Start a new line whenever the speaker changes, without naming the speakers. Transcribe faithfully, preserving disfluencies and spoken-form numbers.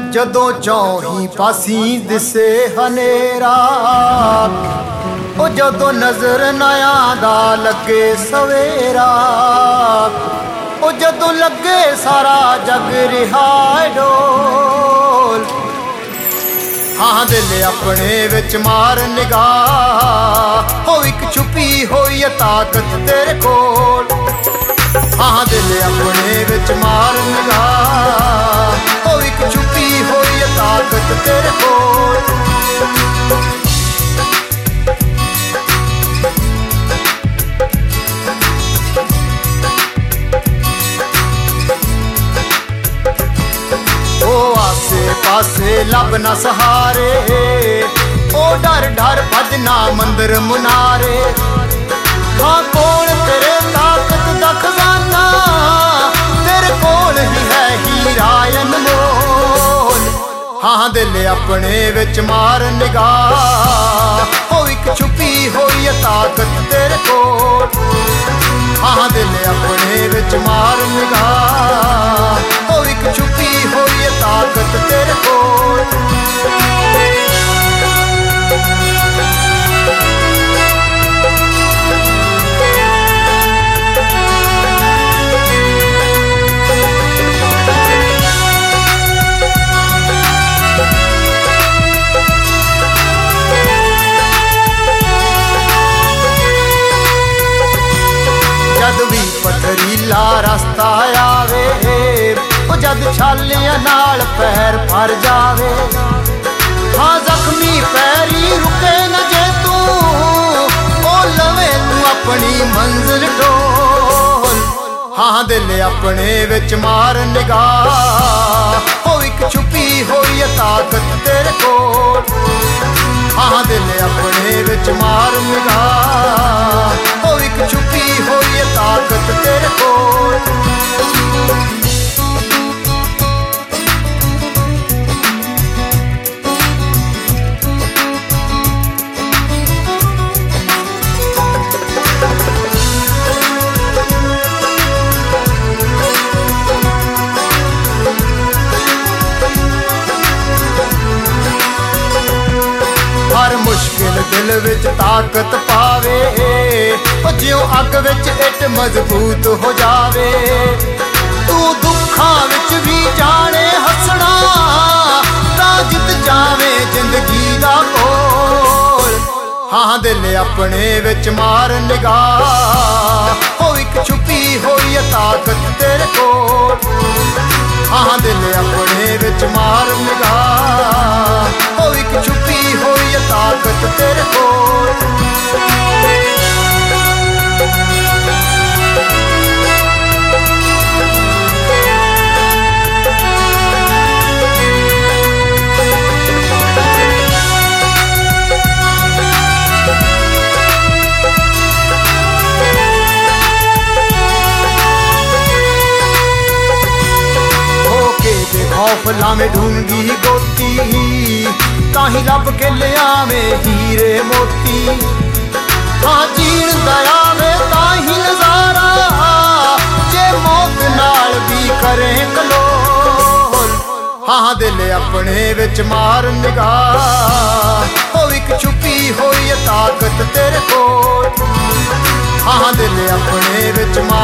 जदों चौही पासी दिसे हनेरा ओ जदों नजर नया दा लगे सवेरा ओ जदों लगे सारा जग रिहा डोल। हाँ दिल अपने विच मार निगाह हो एक छुपी होई ताकत तेरे कोल। हाँ दिल अपने विच मार निगाह हो एक छुपी होई ताकत तेरे कोल। पासे लब न सहारे ओ डर डर भजना मंदिर मुनारे। हाँ कोल तेरे ताकत दा खजाना तेरे कोल ही है हीरा अनमोल। हाँ दिल अपने विच मार निगाह हो एक छुपी होई ताकत तेरे कोल। हाँ दिल अपने विच मार निगाह हो एक छुपी होई ताकत तेरे कोल। जद भी पथरीला रास्ता आवे ओ जद छालियां नाल पैर भर जावे। हाँ जख्मी पैरी रुके न जे तू ओ लवे तू अपनी मंजिल ढोल। हाँ दिल अपने विच मार निगाह हो एक छुपी होई ताकत तेरे कोल। हाँ दिल अपने विच मार निगाह हो एक छुपी होई ताकत तेरे कोल। हर मुश्किल दिल विच ताकत पावे ज्यों अग विच इट मजबूत हो जावे। तू दुखां विच भी जाने हसना तां जित जावे जिंदगी दा कोल। हाँ दिल अपने विच मार निगाह हो एक छुपी होई ताकत तेरे कोल। हाँ दिल अपने विच मार निगाह हो एक छुपी होई ताकत तेरे कोल। खौफ लावे ढूंगी गोती ताही लब के ले आवे हीरे मोती। हाँ जीण दयावे ताही नजारा जे मौत नाल भी करे कलोल। हाँ दिल अपने विच मार निगाह हो एक छुपी होई ताकत तेरे कोल। हाँ दिल अपने विच